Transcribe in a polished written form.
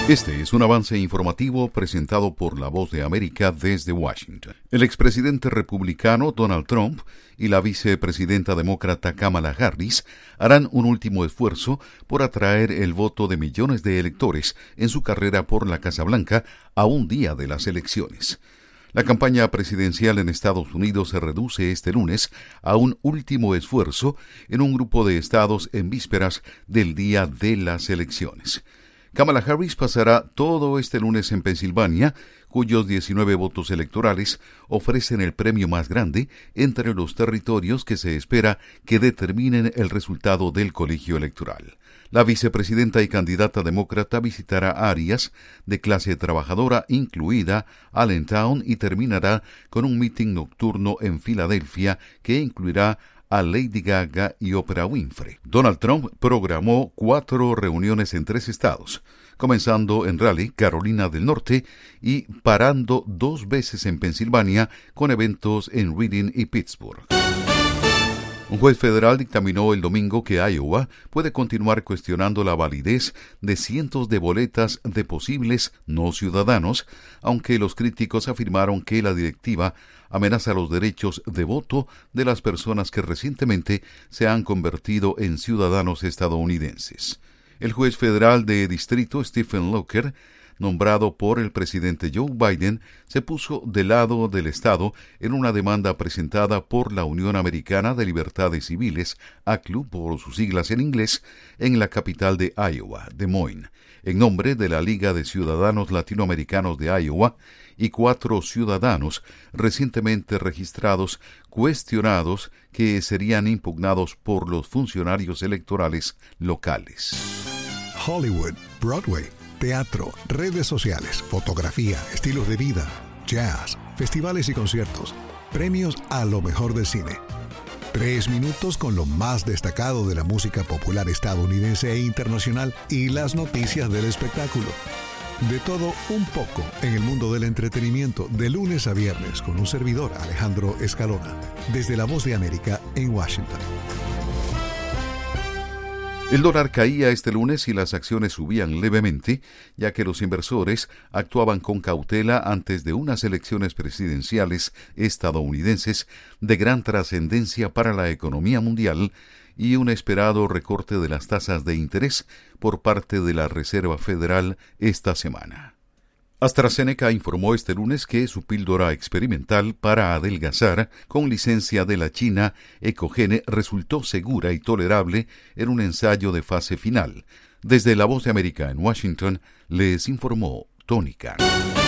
Este es un avance informativo presentado por La Voz de América desde Washington. El expresidente republicano Donald Trump y la vicepresidenta demócrata Kamala Harris harán un último esfuerzo por atraer el voto de millones de electores en su carrera por la Casa Blanca a un día de las elecciones. La campaña presidencial en Estados Unidos se reduce este lunes a un último esfuerzo en un grupo de estados en vísperas del día de las elecciones. Kamala Harris pasará todo este lunes en Pensilvania, cuyos 19 votos electorales ofrecen el premio más grande entre los territorios que se espera que determinen el resultado del colegio electoral. La vicepresidenta y candidata demócrata visitará áreas de clase trabajadora, incluida Allentown, y terminará con un mitin nocturno en Filadelfia que incluirá a Lady Gaga y Oprah Winfrey. Donald Trump programó 4 reuniones en 3 estados, comenzando en Raleigh, Carolina del Norte, y parando 2 veces en Pensilvania con eventos en Reading y Pittsburgh. Un juez federal dictaminó el domingo que Iowa puede continuar cuestionando la validez de cientos de boletas de posibles no ciudadanos, aunque los críticos afirmaron que la directiva amenaza los derechos de voto de las personas que recientemente se han convertido en ciudadanos estadounidenses. El juez federal de distrito Stephen Locher, nombrado por el presidente Joe Biden, se puso del lado del Estado en una demanda presentada por la Unión Americana de Libertades Civiles, ACLU por sus siglas en inglés, en la capital de Iowa, Des Moines, en nombre de la Liga de Ciudadanos Latinoamericanos de Iowa y 4 ciudadanos recientemente registrados cuestionados que serían impugnados por los funcionarios electorales locales. Hollywood, Broadway, teatro, redes sociales, fotografía, estilos de vida, jazz, festivales y conciertos, premios a lo mejor del cine. 3 minutos con lo más destacado de la música popular estadounidense e internacional y las noticias del espectáculo. De todo un poco en el mundo del entretenimiento, de lunes a viernes, con un servidor, Alejandro Escalona, desde La Voz de América en Washington. El dólar caía este lunes y las acciones subían levemente, ya que los inversores actuaban con cautela antes de unas elecciones presidenciales estadounidenses de gran trascendencia para la economía mundial y un esperado recorte de las tasas de interés por parte de la Reserva Federal esta semana. AstraZeneca informó este lunes que su píldora experimental para adelgazar, con licencia de la China Ecogene, resultó segura y tolerable en un ensayo de fase final. Desde La Voz de América en Washington, les informó Tony Khan.